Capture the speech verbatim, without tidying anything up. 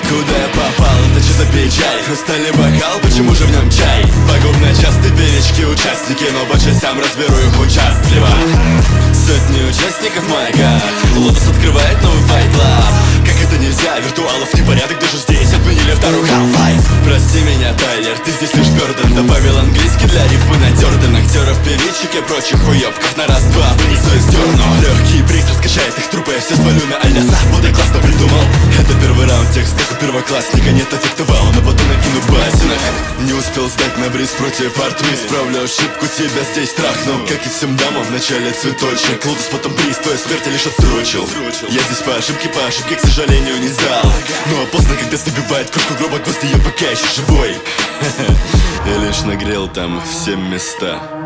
Куда я попал, это что за печаль? Хрустальный бокал, почему же в нем чай? Пагубно часто перечки участники, но по частям разберу их участливо. Сотни участников, май гад. Лотос открывает новый Fight Club. Как это нельзя, виртуалов непорядок, даже здесь отменили второй Half-Life. Прости меня, Тайлер, ты здесь лишь Бёрден. Добавил английский для рифмы натерден. Актеров, певичек и прочих уёбков на раз-два вынесу из дерну. Легкий приз раскачает их трупы, я все свалю на Альяса. Вот и классно придумал. Это первый раунд текста у первоклассника. Нет эффекта вау, но потом накину басенок. Не успел сдать на бриз против артми. Исправлю ошибку, тебя здесь трахну. Как и всем дамам, вначале цветочек. Лотос, потом приз, твоя смерть лишь отсрочил. Я здесь по ошибке, по ошибке, к сожалению, не сдал. Ну а поздно, когда забивает кружку гроба гвозди, я пока еще живой. Я лишь нагрел там все места.